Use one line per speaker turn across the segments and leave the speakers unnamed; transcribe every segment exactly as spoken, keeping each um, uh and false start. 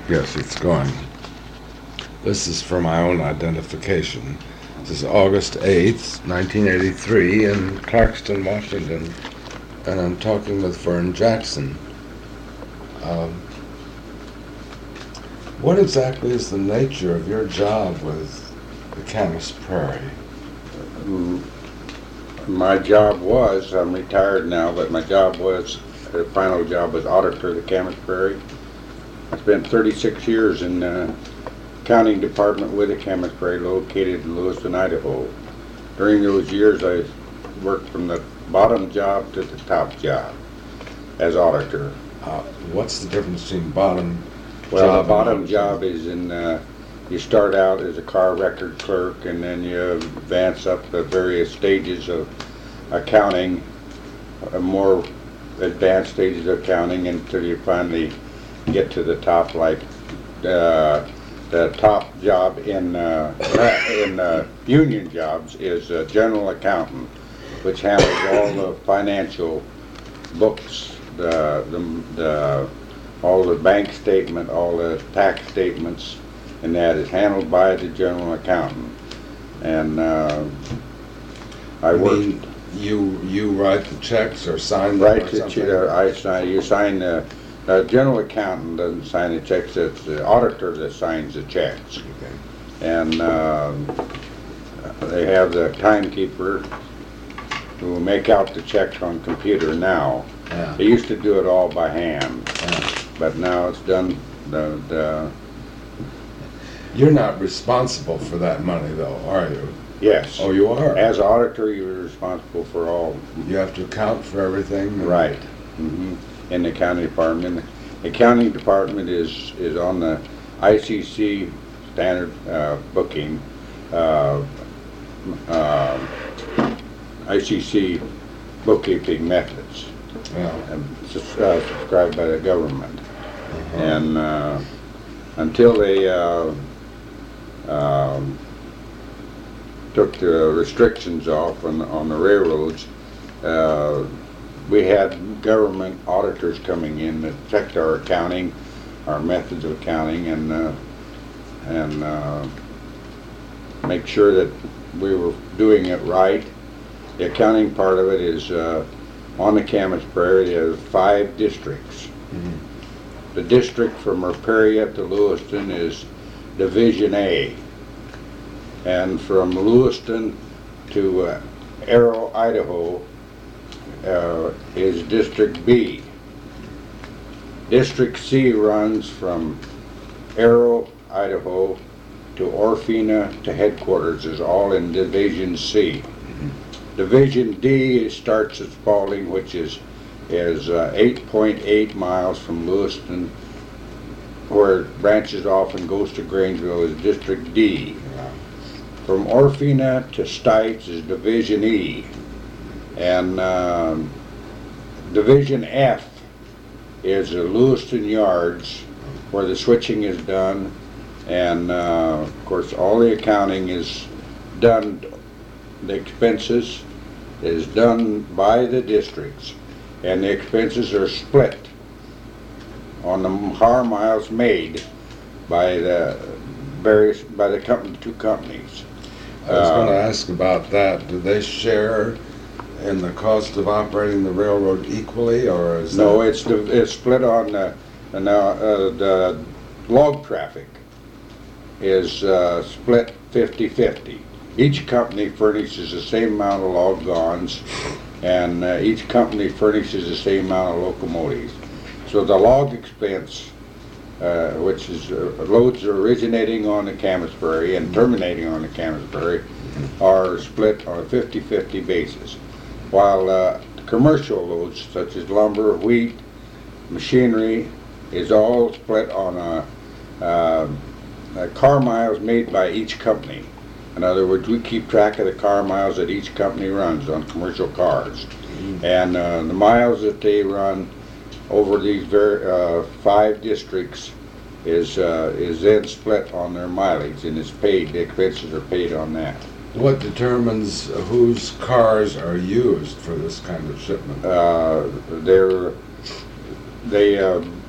Yes, it's going. This is for my own identification. This is August eighth, nineteen eighty-three, in Clarkston, Washington, and I'm talking with Vern Jackson. Um, what exactly is the nature of your job with the Camas Prairie?
Mm, My job was, I'm retired now, but my job was, the final job was auditor of the Camas Prairie. I spent thirty-six years in the accounting department with the Camas Prairie, located in Lewiston, Idaho. During those years, I worked from the bottom job to the top job as auditor.
Uh, what's the difference between bottom
Well,
job
the bottom
and
job is in, uh, you start out as a car record clerk, and then you advance up the various stages of accounting, uh, more advanced stages of accounting, until you finally get to the top, like uh, the top job in uh, in uh, union jobs is a general accountant, which handles all the financial books, the, the, the all the bank statement, all the tax statements, and that is handled by the general accountant. And uh, I
I
work.
mean, you you write the checks or sign them
Right,
or
to,
something?
uh, I sign, you sign, the uh, general accountant doesn't sign the checks, it's the auditor that signs the checks.
Okay.
And um, they have the timekeeper who will make out the checks on computer now.
Yeah.
They used to do it all by hand,
Yeah.
but now it's done, the, the,
You're not responsible for that money, though, are you?
yes.
Oh, you are?
As auditor, you're responsible for all.
You have to account for everything?
Right. hmm In the accounting department. The accounting department is, is on the I C C standard uh, booking, uh, uh, I C C bookkeeping methods,
Yeah.
and sus- uh, subscribed by the government.
Uh-huh.
And uh, until they uh, um, took the restrictions off on, on the railroads, uh, we had government auditors coming in that checked our accounting, our methods of accounting, and uh, and uh, make sure that we were doing it right. The accounting part of it is uh, on the Camas Prairie. There's five districts.
Mhm.
The district from Ripariet to Lewiston is Division A, and from Lewiston to uh, Arrow, Idaho, uh, is District B. District C runs from Arrow, Idaho to Orfina to headquarters, is all in Division C. Division D starts at Spalding, which is is uh, eight point eight miles from Lewiston, where it branches off and goes to Grangeville, is District D. From Orfina to Stites is Division E. And um, Division F is the Lewiston Yards, where the switching is done, and uh, of course all the accounting is done, the expenses is done by the districts, and the expenses are split on the car miles made by the various, by the company, two companies.
I was going to
Uh,
ask about that. Do they share in the cost of operating the railroad equally, or is
No,
that...
it's, the- it's split on the, the, now, uh, the log traffic is uh, split fifty fifty. Each company furnishes the same amount of log gons, and uh, each company furnishes the same amount of locomotives. So the log expense, uh, which is uh, loads originating on the Camas Prairie and terminating on the Camas Prairie, are split on a fifty fifty basis. While uh, commercial loads such as lumber, wheat, machinery is all split on a, uh, a car miles made by each company. In other words, we keep track of the car miles that each company runs on commercial cars. And uh, the miles that they run over these ver- uh, five districts is uh, is then split on their mileage, and is paid, the expenses are paid on that.
What determines whose cars are used for this kind of shipment?
Uh, they're, they uh,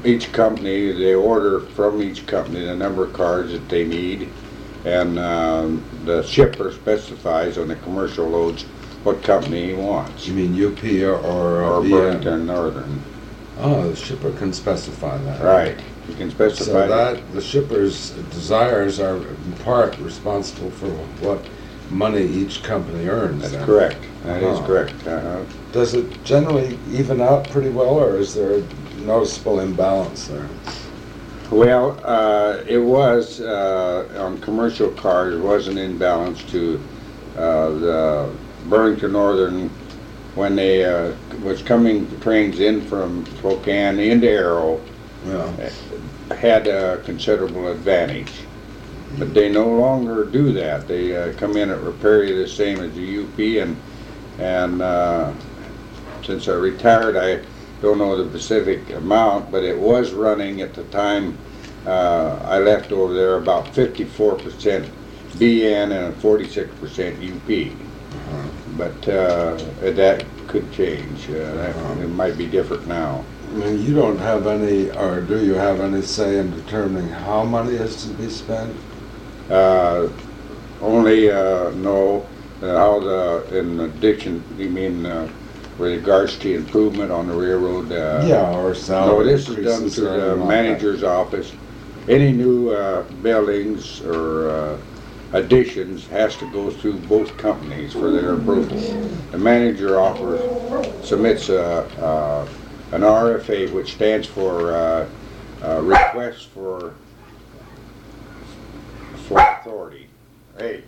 each company, they order from each company the number of cars that they need, and um, the shipper specifies on the commercial loads what company he wants.
You mean U P or, or,
Or
B N?
Burlington Northern.
Oh, the shipper can specify that.
Right. You can specify.
So that the shipper's desires are in part responsible for what money each company earns.
That's
then.
correct. That is
Uh-huh.
correct. Uh-huh.
Does it generally even out pretty well, or is there a noticeable imbalance there?
Well, uh, it was, uh, on commercial cars, it was an imbalance to uh, the Burlington Northern when they uh, was coming trains in from Spokane into Arrow,
Yeah.
had a considerable advantage. But they no longer do that. They uh, come in at repair the same as the U P, and and uh, since I retired, I don't know the specific amount, but it was running at the time uh, I left over there about fifty-four percent B N and forty-six percent U P.
Uh-huh.
But uh, that could change. Uh, that,
Uh-huh.
It might be different now.
I mean, you don't have any, or do you have any say in determining how money is to be spent?
Uh, only uh, know uh, how the, in addition, you mean uh, with regards to improvement on the railroad? Uh,
Yeah, or
No,
salary
this is done
increases
through
or
the
anything like that.
manager's office. Any new uh, buildings or uh, additions has to go through both companies for their approval. The manager offers, submits a, uh, an R F A, which stands for uh, uh, Request for for Authority. Hey,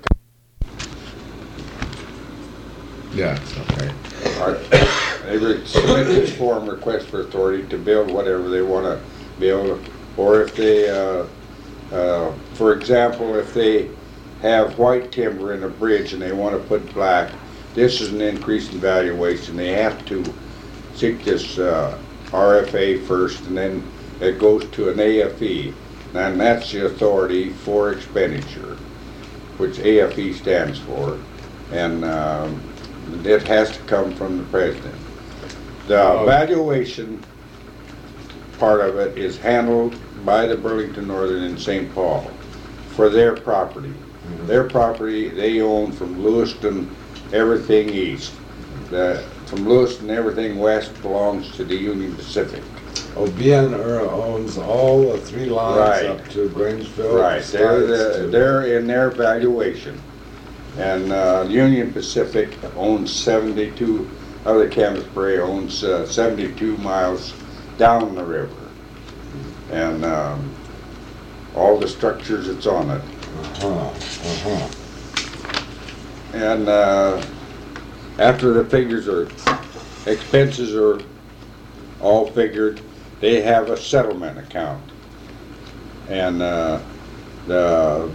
Yeah, it's okay.
Or- They re- submit this form, request for authority to build whatever they want to build, or if they, uh, uh, for example, if they have white timber in a bridge and they want to put black, this is an increase in valuation. They have to seek this uh, R F A first, and then it goes to an A F E, and that's the authority for expenditure, which A F E stands for, and um, it has to come from the president. The
Oh.
valuation part of it is handled by the Burlington Northern in Saint Paul for their property.
Mhm.
Their property, they own from Lewiston, everything east. The, from Lewiston, everything west belongs to the Union Pacific.
Oh, B N owns all the three lines
Right.
up to Grangeville.
Right, they're,
slides
the-
to-
they're in their valuation. And uh, Union Pacific owns seventy-two, other Camas Prairie owns uh, seventy-two miles down the river. And um, all the structures that's on it.
Uh-huh, uh-huh.
And uh, after the figures are, expenses are all figured, they have a settlement account. And uh, the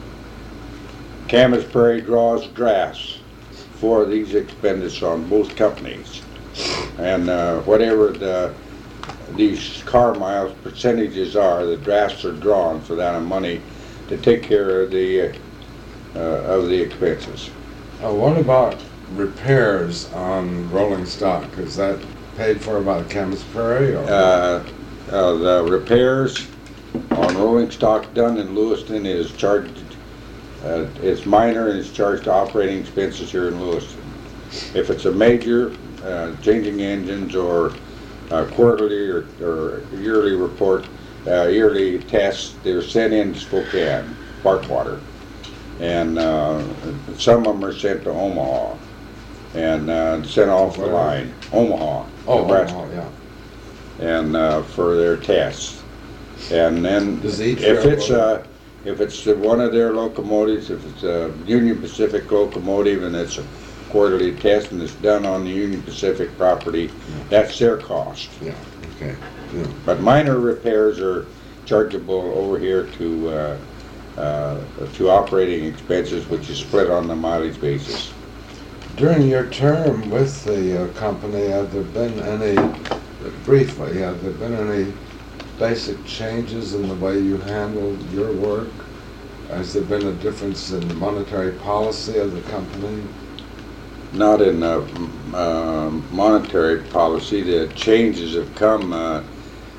Camas Prairie draws drafts for these expenditures on both companies. And uh, whatever the, these car miles percentages are, the drafts are drawn for that amount of money to take care of the, uh, of the expenses.
Uh, what about repairs on rolling stock? Is that paid for by the Camas Prairie? Or?
Uh, uh, the repairs on rolling stock done in Lewiston is charged, uh, it's minor and it's charged to operating expenses here in Lewiston. If it's a major, uh, changing engines or uh, quarterly or, or yearly report, uh, yearly tests, they're sent in to Spokane, Parkwater. And uh, some of them are sent to Omaha and uh, sent off the
Where?
line, Omaha,
oh,
Nebraska.
oh, yeah.
And uh, for their tests. And then
Does each
if it's
railroad-
uh, if it's the- one of their locomotives, if it's a Union Pacific locomotive and it's a quarterly test and it's done on the Union Pacific property, that's their cost.
Yeah, okay. Yeah.
But minor repairs are chargeable over here to uh, uh, to operating expenses, which is split on the mileage basis.
During your term with the uh, company, have there been any, briefly, have there been any basic changes in the way you handled your work? Has there been a difference in the monetary policy of the company?
Not in uh, m- uh, monetary policy. The changes have come uh,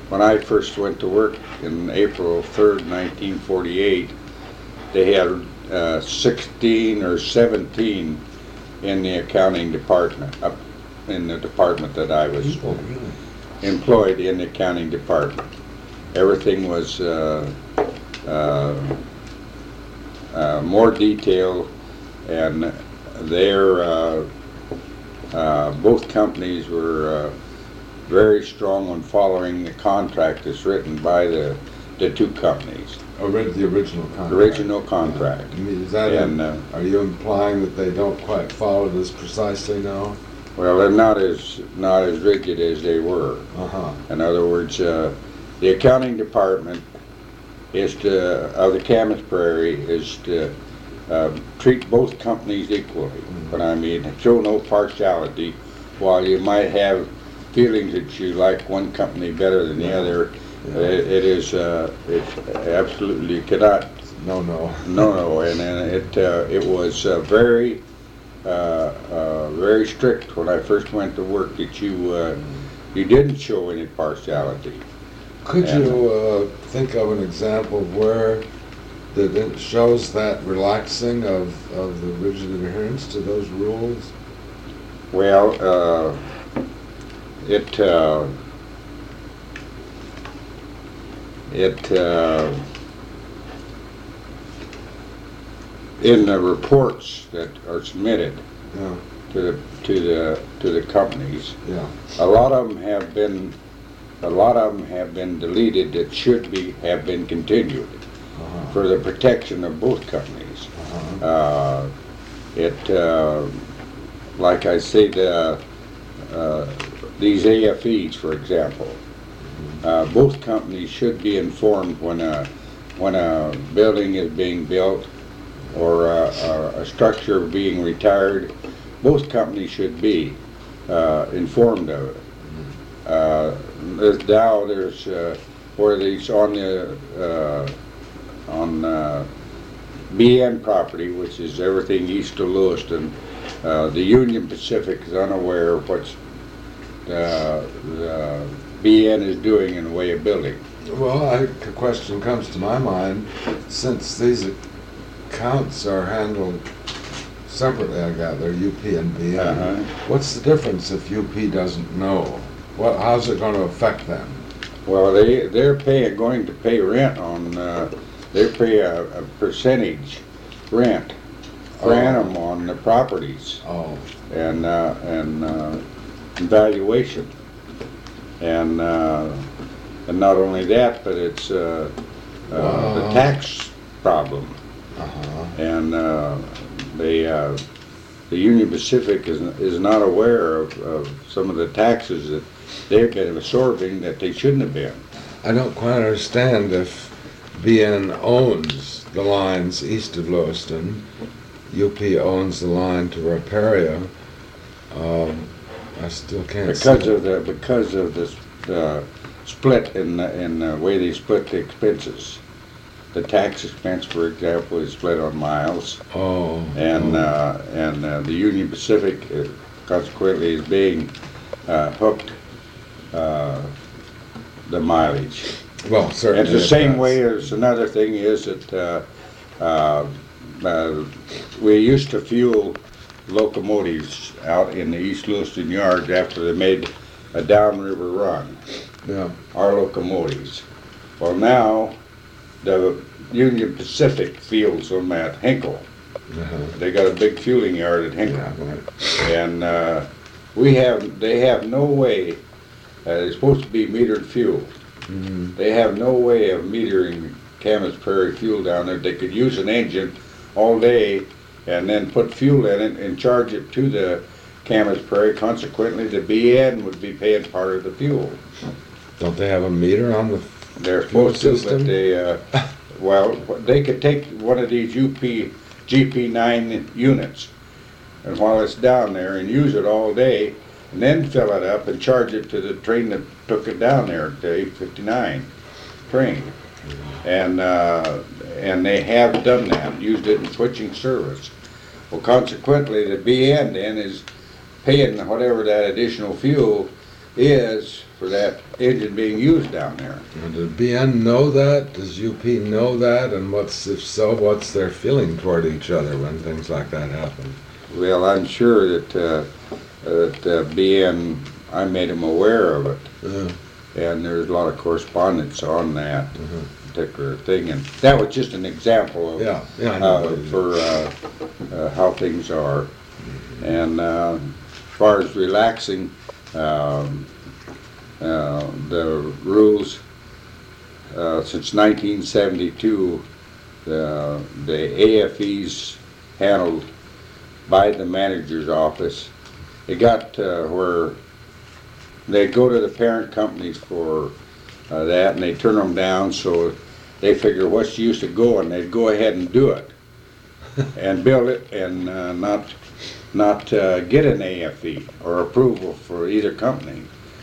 when I first went to work in April third, nineteen forty-eight, they had uh, sixteen or seventeen in the accounting department, up in the department that I was
Oh, really?
employed in the accounting department. Everything was uh, uh, uh, more detailed, and their uh, uh, both companies were uh, very strong on following the contract that's written by the the two companies.
Oh, read the original contract.
Original contract.
I mean, is that,
And,
a-
uh,
are you implying that they don't quite follow this precisely now?
Well, they're not as not as rigid as they were.
Uh-huh.
In other words, uh, the accounting department is to, of the Camas Prairie, is to uh, treat both companies equally.
Mhm.
But I mean, show no partiality. While you might have feelings that you like one company better than the
Yeah.
other,
Yeah.
it, it is uh, it's absolutely, you cannot.
No, no.
No, no, and, and it uh, it was uh, very uh, uh, very strict when I first went to work that you uh, you didn't show any partiality.
Could
And-
you uh, think of an example where that it shows that relaxing of, of the rigid adherence to those rules?
Well, uh, it uh, it uh, in the reports that are submitted
Yeah,
to the to the to the companies,
yeah.
a lot of them have been a lot of them have been deleted that should be have been continued
Uh-huh.
for the protection of both companies.
Uh-huh.
Uh, it, uh, like I say, the, uh, these A F Es, for example, uh, both companies should be informed when a, when a building is being built or a, a, a structure being retired. Both companies should be uh, informed of it. Uh, there's now there's uh, where these on the uh, on uh, B N property, which is everything east of Lewiston. Uh, the Union Pacific is unaware of what's uh, the B N is doing in the way of building.
Well, I, a question comes to my mind, since these accounts are handled separately, I gather, U P and B N.
Uh-huh.
What's the difference if U P doesn't know? What, how's it going to affect them?
Well, they they're paying going to pay rent on uh, they pay a, a percentage rent per
Oh.
annum on the properties
Oh,
and uh, and uh, valuation, and uh, and not only that, but it's uh, uh, the
Wow.
tax problem.
uh-huh.
And uh, they, uh, the Union Pacific is, is not aware of, of some of the taxes that they've been absorbing that they shouldn't have been.
I don't quite understand if B N owns the lines east of Lewiston, U P owns the line to Riparia. Um, I still can't see
Because
it.
of the, because of this uh, split in, the- in the way they split the expenses. The tax expense, for example, is split on miles,
Oh.
and
oh.
uh, and uh, the Union Pacific uh, consequently is being uh, hooked uh, the mileage.
Well, certainly.
It's the
it
same
does.
way as another thing is that uh, uh, uh, we used to fuel locomotives out in the East Lewiston yards after they made a downriver run,
Yeah.
our locomotives. Well, now the Union Pacific fuels them at Hinkle.
Uh-huh.
They got a big fueling yard at Hinkle.
Yeah, right.
And uh, we have, they have no way, uh, it's supposed to be metered fuel.
Mhm.
They have no way of metering Camas Prairie fuel down there. They could use an engine all day and then put fuel in it and charge it to the Camas Prairie. Consequently, the B N would be paying part of the fuel.
Don't they have a meter on the?
They're
Fuel
supposed to,
system?
but they, uh, well, they could take one of these U P, G P nine units, and while it's down there, and use it all day, and then fill it up and charge it to the train that took it down there, the eight fifty-nine train. And, uh, and they have done that, used it in switching service. Well, consequently, the B N then is paying whatever that additional fuel is for that engine being used down there.
Now, did B N know that? Does U P know that? And what's, if so, what's their feeling toward each other when things like that happen?
Well, I'm sure that, uh, that uh, B N, I made them aware of it.
Yeah.
And there's a lot of correspondence on that
Mhm.
particular thing. And that was just an example of,
Yeah, yeah, I know.
uh, for uh, uh, how things are. And uh, as far as relaxing, um, uh, the rules, uh, since nineteen seventy-two, the, the A F Es handled by the manager's office. It got uh, where they go to the parent companies for uh, that, and they turn them down, so they figure what's the use of going? They'd go ahead and do it and build it and uh, not not uh, get an A F E or approval for either company.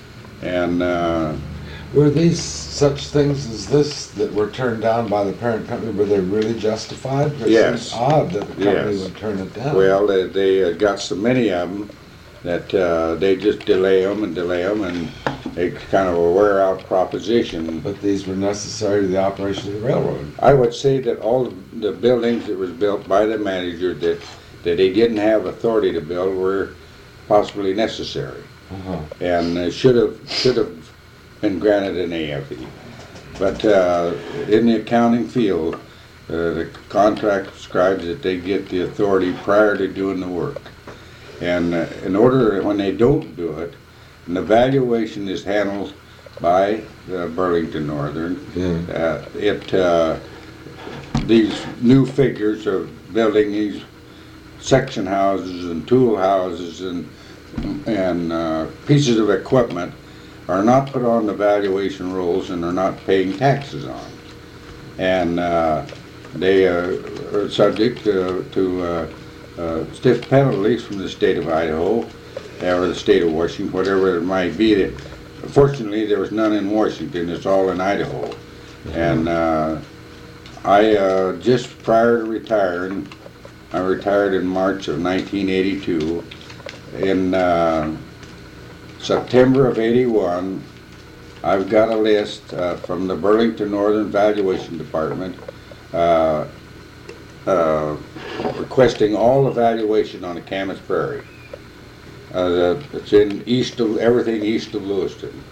And uh,
Were these such things as this that were turned down by the parent company, were they really justified? It
Yes.
seems odd that the company
Yes.
would turn it down.
well, they, they uh, got so many of them that uh, they just delay them and delay them, and it's kind of a wear out proposition.
But these were necessary to the operation of the railroad.
I would say that all the buildings that was built by the manager that, that he didn't have authority to build were possibly necessary,
Uh-huh.
and uh, should have should have been granted an A F E. But uh, in the accounting field, uh, the contract describes that they get the authority prior to doing the work. And uh, in order, when they don't do it, an evaluation is handled by uh, Burlington Northern.
Yeah.
Uh, it uh, these new figures of building these section houses and tool houses and and uh, pieces of equipment are not put on the valuation rolls and are not paying taxes on. And uh, they uh, are subject to, to uh, uh, stiff penalties from the state of Idaho or the state of Washington, whatever it might be. Fortunately, there was none in Washington. It's all in Idaho. Mm-hmm. And uh, I, uh, just prior to retiring, I retired in March of nineteen eighty-two. In uh, September of eighty-one, I've got a list uh, from the Burlington Northern Valuation Department uh, uh, requesting all evaluation on the Camas Prairie. Uh, the, it's in east of, everything east of Lewiston.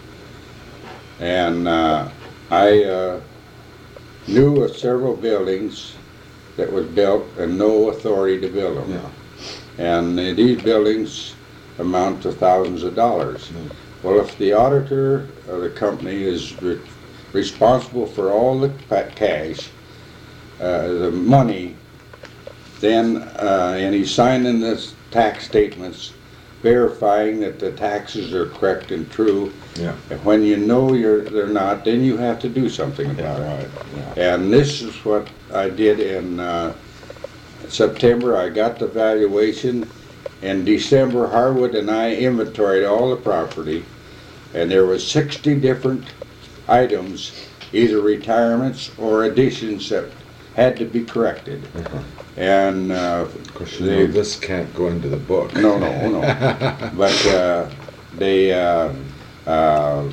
And uh, I uh, knew of several buildings that was built and no authority to build them.
Yeah.
And uh, these buildings amount to thousands of dollars. Mm. Well, if the auditor of the company is re responsible for all the cash, uh, the money, then, uh, and he's signing this tax statements verifying that the taxes are correct and true.
Yeah.
And when you know you're they're not, then you have to do something about
Yeah,
it.
right. Yeah.
And this is what I did in uh, September. I got the valuation. In December, Harwood and I inventoried all the property, and there was sixty different items, either retirements or additions that had to be corrected.
Uh-huh.
And uh,
of course, you know, this can't go into the book.
no, no, no. But uh, they, uh, uh,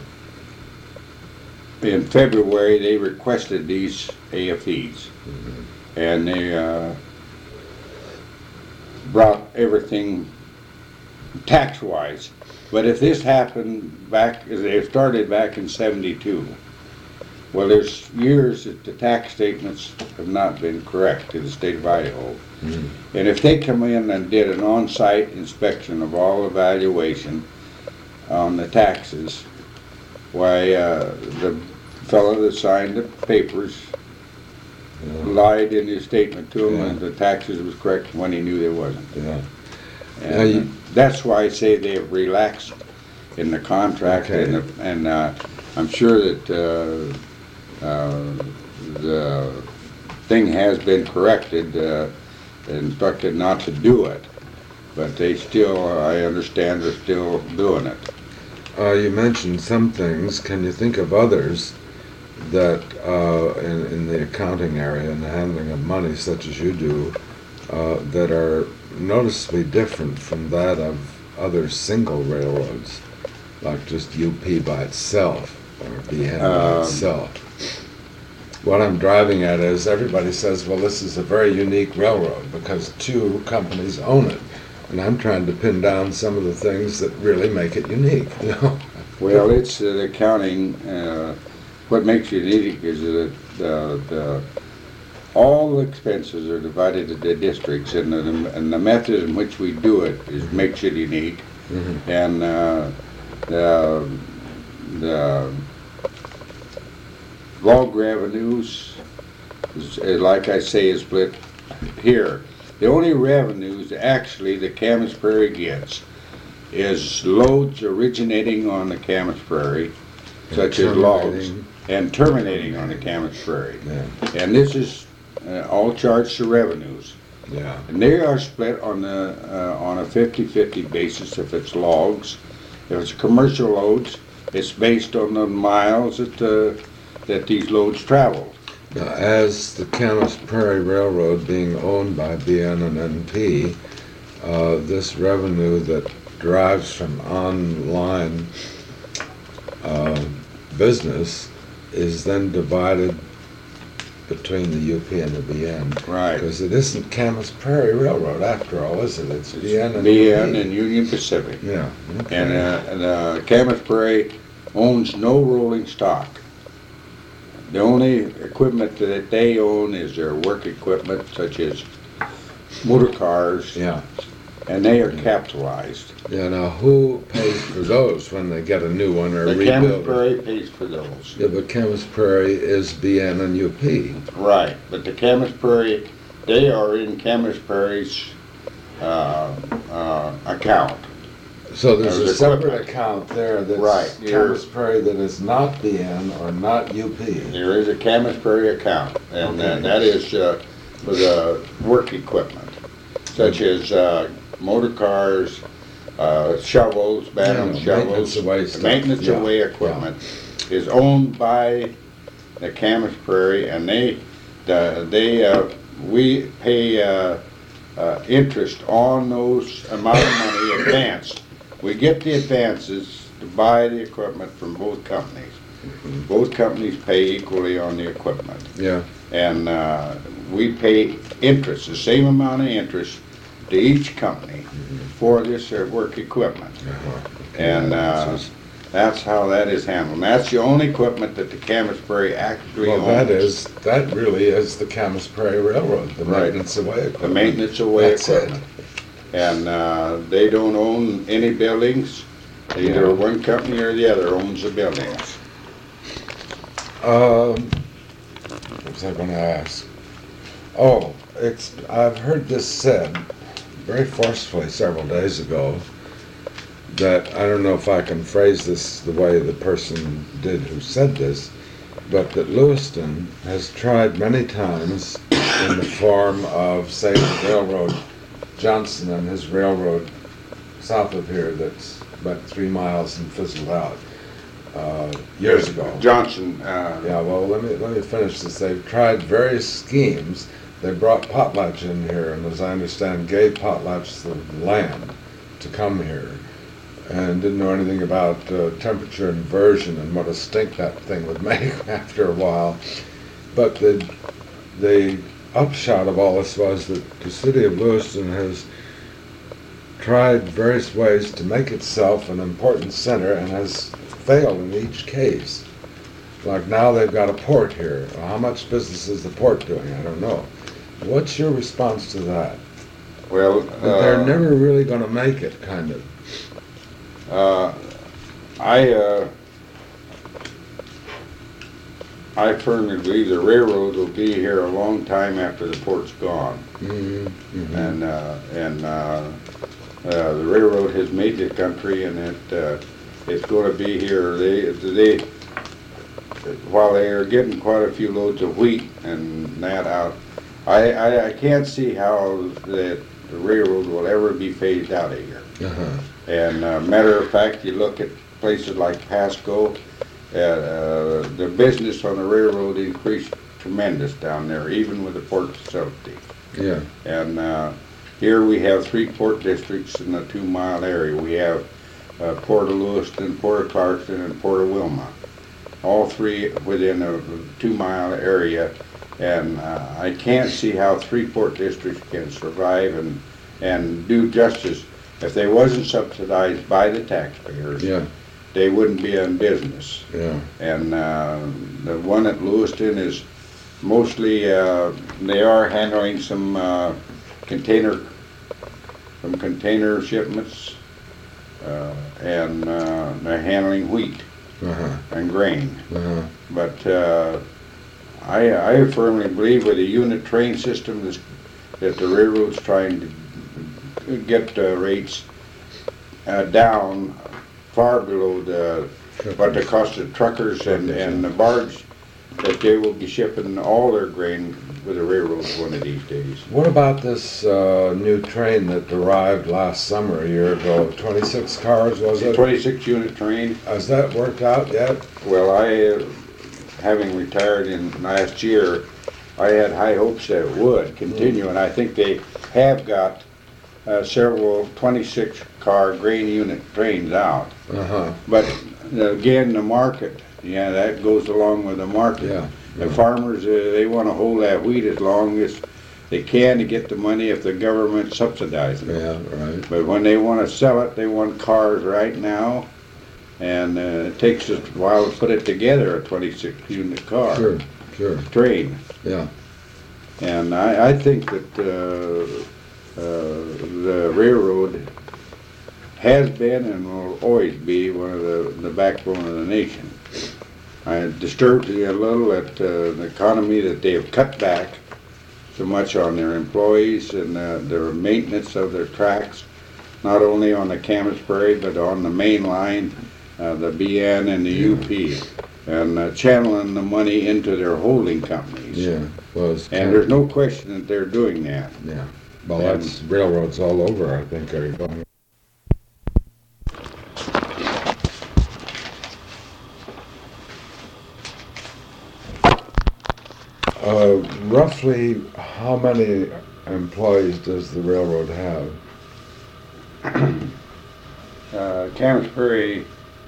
in February, they requested these A F Es, mm-hmm. and they uh, brought everything tax-wise. But if this happened back, they started back in seventy-two, well, there's years that the tax statements have not been correct to the state of Idaho. Mm-hmm. And if they come in and did an on-site inspection of all evaluation on the taxes, why, uh, the fellow that signed the papers yeah. lied in his statement to him, yeah. and the taxes was correct when he knew there wasn't.
Yeah.
And
now you,
that's why I say they have relaxed in the contract,
okay.
and, the, and uh, I'm sure that uh, uh, the thing has been corrected, uh, instructed not to do it, but they still, I understand, are still doing it.
Uh, you mentioned some things. Can you think of others that uh, in, in the accounting area and the handling of money, such as you do, uh, that are noticeably different from that of other single railroads? like just U P by itself or B N by
Um,
itself. What I'm driving at is everybody says, well, this is a very unique railroad because two companies own it. And I'm trying to pin down some of the things that really make it unique, you know?
Well, it's uh, the accounting, uh, what makes it unique is that the, the, all the expenses are divided into districts, and the, and the method in which we do it is makes it unique.
Mm-hmm.
And uh, the, the log revenues, is, uh, like I say, is split here. The only revenues actually that Camas Prairie gets is loads originating on the Camas Prairie, such as logs, and terminating on the Camas Prairie.
Yeah.
And this is uh, all charged to revenues.
Yeah.
And they are split on the uh, on a fifty-fifty basis if it's logs. If it's commercial loads, it's based on the miles that uh, that these loads travel.
Now, as the Camas Prairie Railroad being owned by B N and N P, uh, this revenue that derives from online uh, business is then divided between the U P and the B N.
Right.
Because it isn't Camas Prairie Railroad after all, is it? It's,
It's
B N and
B N
U P.
and Union Pacific.
Yeah. Okay.
And, uh, and uh, Camas Prairie owns no rolling stock. The only equipment that they own is their work equipment, such as motor cars,
Yeah.
and they are capitalized.
Yeah. Now, who pays for those when they get a new one or
The Camas
rebuild? it?
Prairie pays for those.
Yeah, but Camas Prairie is B N and U P.
Right, but the Camas Prairie, they are in Camas Prairie's uh, uh, account.
So there's
There's
a separate
equipment.
account there that's
Right,
Camas Prairie that is not B N or not U P.
There is a Camas Prairie account, and uh,
Okay.
that is uh, for the work equipment, such as uh, motor cars, uh, shovels, bantam
Yeah,
shovels.
maintenance away stuff.
Maintenance
Yeah,
away equipment is owned by the Camas Prairie, and they, the, they, uh, we pay uh, uh, interest on those amount of money advanced. We get the advances to buy the equipment from both companies. Both companies pay equally on the equipment.
Yeah.
And uh, we pay interest, the same amount of interest to each company for this uh, work equipment.
Uh-huh.
And uh, that's how that is handled. And that's the only equipment that the Camas Prairie actually
Well,
owns.
that is, that really is the Camas Prairie Railroad, the
Right.
maintenance away equipment.
The maintenance away
That's it.
equipment. And uh, they don't own any buildings. Either
Yeah.
one company or the other owns the buildings.
Um, what was I going to ask? Oh, it's, I've heard this said very forcefully several days ago that, I don't know if I can phrase this the way the person did who said this, but that Lewiston has tried many times in the form of, say, the railroad, Johnson and his railroad south of here that's about three miles and fizzled out uh, years ago.
Johnson. Uh,
Yeah, well, let me let me finish this. They've tried various schemes. They brought potlatch in here, and as I understand, gave potlatch the land to come here, and didn't know anything about uh, temperature inversion and what a stink that thing would make after a while. But the the upshot of all this was that the city of Lewiston has tried various ways to make itself an important center and has failed in each case. Like now they've got a port here. How much business is the port doing? I don't know. What's your response to that?
well,
That they're
uh,
never really going to make it, kind of.
Uh, I, uh, I firmly believe the railroad will be here a long time after the port's gone.
Mm-hmm. Mm-hmm.
And, uh, and, uh, uh, the railroad has made the country, and it, uh, it's gonna be here. They, they, while they are getting quite a few loads of wheat and that out, I, I, I can't see how that the railroad will ever be phased out of here.
Uh-huh.
And uh, matter of fact, you look at places like Pasco, uh, uh, the business on the railroad increased tremendous down there, even with the port facility.
Yeah.
And uh, here we have three port districts in a two-mile area. We have uh, Port of Lewiston, Port of Clarkston, and Port of Wilma. All three within a two-mile area, and uh, I can't see how three port districts can survive and and do justice if they wasn't subsidized by the taxpayers.
Yeah.
They wouldn't be in business.
Yeah.
And uh, the one at Lewiston is mostly uh, they are handling some uh, container some container shipments, uh, and uh, they're handling wheat
Uh-huh.
and grain.
Uh-huh.
But uh, I, I firmly believe with the unit train system that's, that the railroad's trying to get the rates uh, down far below the what the cost of truckers and, and the barge, that they will be shipping all their grain with the railroads one of these days.
What about this uh, new train that arrived last summer, a year ago? twenty-six cars, was it?
twenty-six unit train.
Has that worked out yet?
Well, I, uh, having retired in last year, I had high hopes that it would continue, and I think they have got uh, several twenty-six car grain unit trains out.
Uh-huh.
But uh, again, the market, yeah, that goes along with the market.
Yeah.
The farmers, uh, they want to hold that wheat as long as they can to get the money if the government subsidizes it.
Yeah, right.
But when they want to sell it, they want cars right now, and uh, it takes us a while to put it together, a twenty-six unit car.
Sure, sure.
Train.
Yeah.
And I, I think that uh, uh, the railroad has been and will always be one of the, the backbone of the nation. I'm disturbed a little at uh, the economy that they have cut back so much on their employees and uh, their maintenance of their tracks, not only on the Camas Prairie but on the main line, uh, the B N and the U P, and uh, channeling the money into their holding companies.
Yeah. Well, it's
And there's no question that they're doing that.
Yeah. Well, that's railroads all over, I think, are going. Uh, roughly how many employees does the railroad have?
Uh, Camas Prairie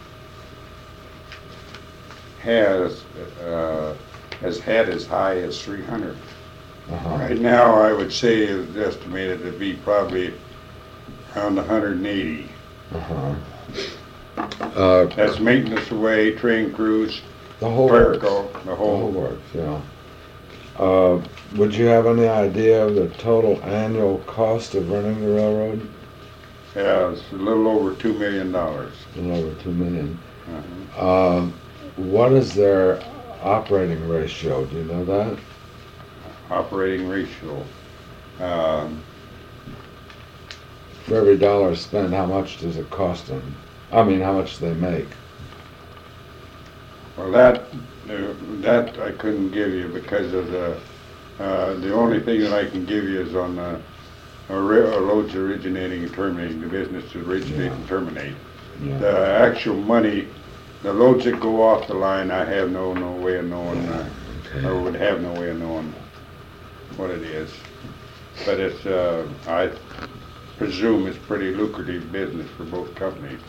has uh, has had as high as three hundred.
Uh-huh.
Right now, I would say it's estimated to be probably around one hundred eighty.
Uh-huh. Uh,
That's maintenance away, train crews,
the whole works.
clerical, the
The whole
whole.
works, yeah. Uh, would you have any idea of the total annual cost of running the railroad?
Yeah, it's a little over two million dollars.
A little over two million.
Uh-huh.
Uh, what is their operating ratio? Do you know that?
Operating ratio. Um,
For every dollar spent, how much does it cost them? I mean, how much do they make?
Well, that, uh, that I couldn't give you because of the, uh, the only thing that I can give you is on the uh, ra- uh, loads originating and terminating, the business to originate
Yeah.
and terminate.
Yeah.
The actual money, the loads that go off the line, I have no, no way of knowing, uh,
Okay.
or would have no way of knowing what it is. But it's, uh, I presume it's pretty lucrative business for both companies.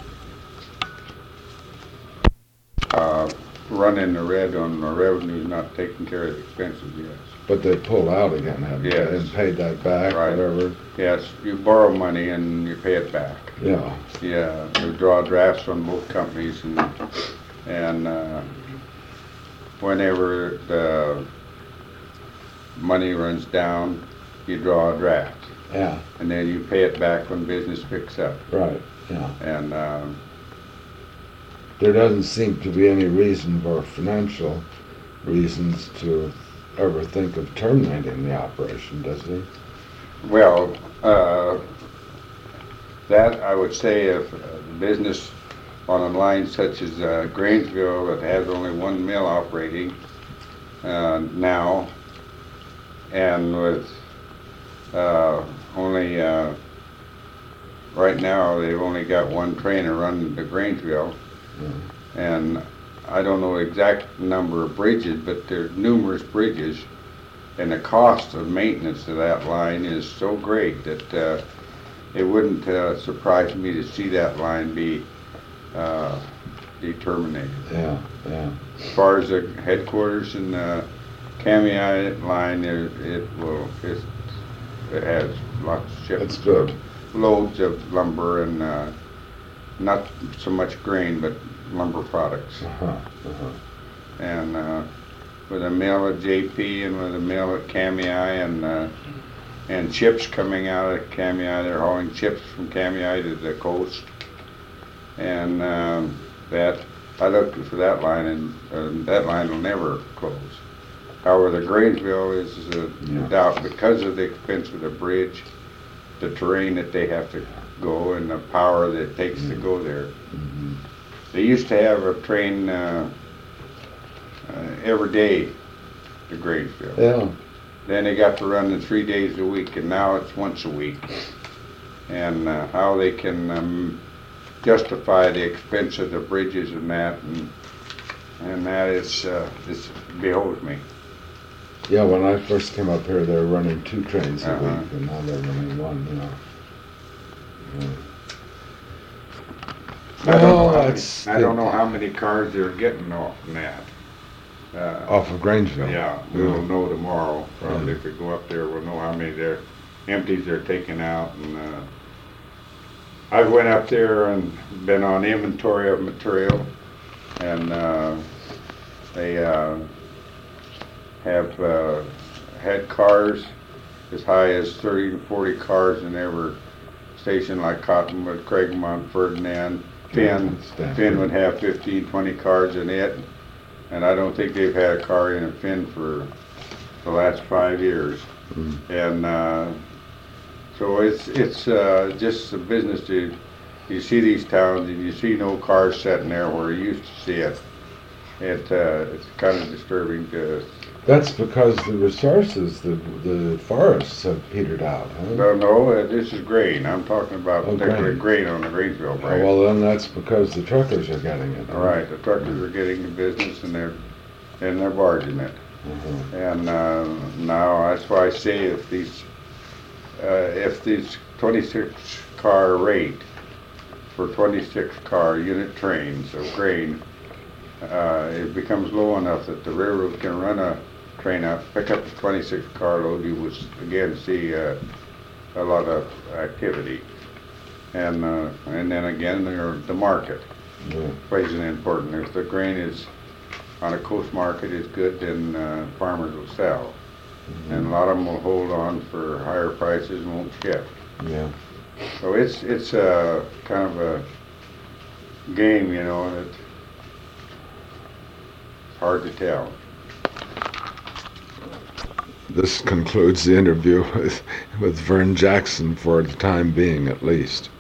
Uh, running the red on the revenue, not taking care of the expenses, yes.
But they pulled out again, haven't they?
Yes.
And paid that back,
Right.
whatever.
Yes, you borrow money and you pay it back.
Yeah.
Yeah, you draw drafts on both companies, and, and, uh, whenever the money runs down, you draw a draft,
Yeah.
and then you pay it back when business picks up.
Right. Yeah.
And, um,
There doesn't seem to be any reason for financial reasons to ever think of terminating the operation, does there?
well, uh, that I would say if a business on a line such as uh, Grainsville that has only one mill operating uh, now, and with uh, only uh, right now they've only got one trainer running to Grainsville,
Yeah.
and I don't know the exact number of bridges, but there's numerous bridges, and the cost of maintenance of that line is so great that uh, it wouldn't uh, surprise me to see that line be uh, determinated.
Yeah, yeah.
As far as the headquarters and the Kamiah line, it, it will, it, it has lots of shipments.
That's good.
Loads of lumber and uh, not so much grain, but lumber products.
Uh-huh, uh-huh.
And uh, with a mill at J P and with a mill at Kamiah and uh, and chips coming out of Kamiah, they're hauling chips from Kamiah to the coast. And um, that, I looked for that line, and uh, that line will never close. However, the Grainsville is a
Yeah.
doubt because of the expense of the bridge, the terrain that they have to go, and the power that it takes to go there.
Mhm.
They used to have a train uh, uh, every day to Grainsville.
Yeah,
Then they got to run it three days a week, and now it's once a week. And uh, how they can um, justify the expense of the bridges and that, and and that is uh, this behoves me.
yeah, when I first came up here, they were running two trains a
Uh-huh.
week, and now they're running one, you know. Yeah.
I don't know
Well,
how many-
that's-
I don't know how many cars they're getting off from that. Uh,
Off of Grangeville.
Yeah, we'll know tomorrow, probably
Yeah.
if we go up there, we'll know how many they're, empties they're taking out, and, uh, I went up there and been on inventory of material, and, uh, they, uh, have, uh, had cars as high as thirty to forty cars in every station, like Cottonwood, Craigmont, Ferdinand, Finn.
Stafford.
Finn would have fifteen, twenty cars in it, and I don't think they've had a car in a Finn for the last five years.
Mm.
And uh, so it's it's uh, just a business to, you see these towns and you see no cars sitting there where you used to see it. It uh, it's kind of disturbing to,
That's because the resources, the the forests have petered out, huh?
no, no, uh, this is grain. I'm talking about
Oh,
particularly
grain.
grain on the Grainsville
Oh,
branch.
well, then that's because the truckers are getting it. huh?
All right, the truckers are getting the business and they're, and they're barging it.
Uh-huh.
And uh, now, that's why I say if these, uh, if these twenty-six car rate for twenty-six car unit trains of grain, uh, it becomes low enough that the railroad can run a train out, pick up a twenty-six car load, you would again see uh, a lot of activity. And uh, and then again, there, the market
Yeah.
plays an important. If the grain is on a coast market is good, then uh, farmers will sell, and a lot of them will hold on for higher prices and won't ship.
Yeah.
So it's it's a kind of a game, you know, and it's hard to tell.
This concludes the interview with, with Vern Jackson for the time being, at least.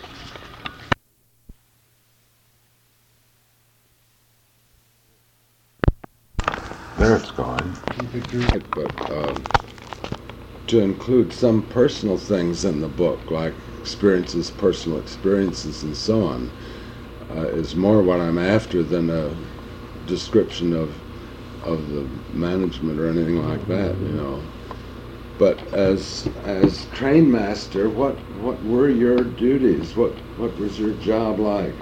There it's going. But um, to include some personal things in the book, like experiences, personal experiences, and so on, uh, is more what I'm after than a description of of the management or anything like that, you know. But as as train master, what what were your duties? What what was your job like?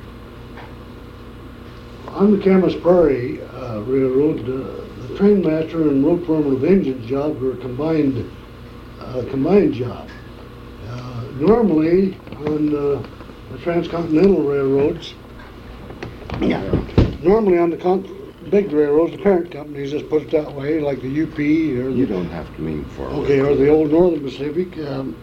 On the Camas Prairie uh, Railroad, uh, the train master and road foreman of engine job were combined, uh, combined job. Uh, normally on uh, the transcontinental railroads, yeah, normally on the con- big railroads, the parent companies, just put it that way, like the U P or the
You don't have to lean forward.
Okay, or the old Northern Pacific. Um,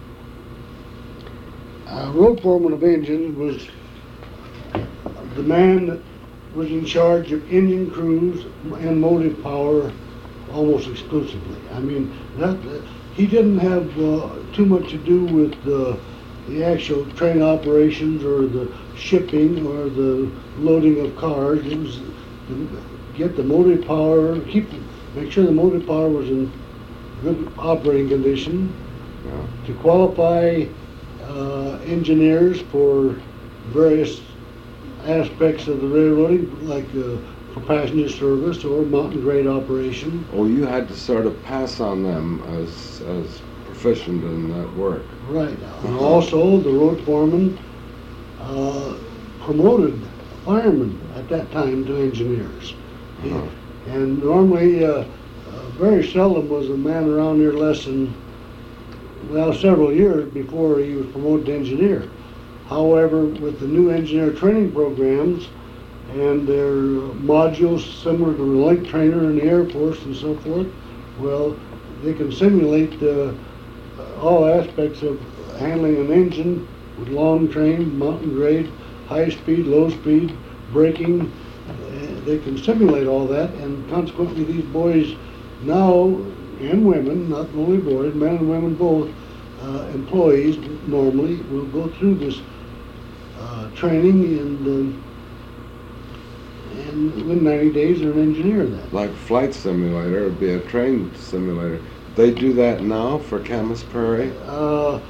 uh, road foreman of engines was the man that was in charge of engine crews and motive power almost exclusively. I mean, that uh, he didn't have uh, too much to do with the the actual train operations or the shipping or the loading of cars. It was the, get the motive power, keep make sure the motive power was in good operating condition,
Yeah.
to qualify uh, engineers for various aspects of the railroading, like uh, for passenger service or mountain grade operation.
Oh, you had to sort of pass on them as as proficient in that work.
Right. And also, the road foreman uh, promoted firemen at that time to engineers. He-
Uh-huh.
And normally, uh, uh, very seldom was a man around here less than, well, several years before he was promoted to engineer. However, with the new engineer training programs and their modules similar to the Link Trainer in the Air Force and so forth, well, they can simulate uh, all aspects of handling an engine with long train, mountain grade, high speed, low speed, braking. Uh, They can simulate all that, and consequently these boys now, and women, not only boys, men and women both, uh, employees normally will go through this uh, training, and um, and within ninety days they're an engineer then.
Like flight simulator would be a train simulator. They do that now for Camas Prairie?
Uh,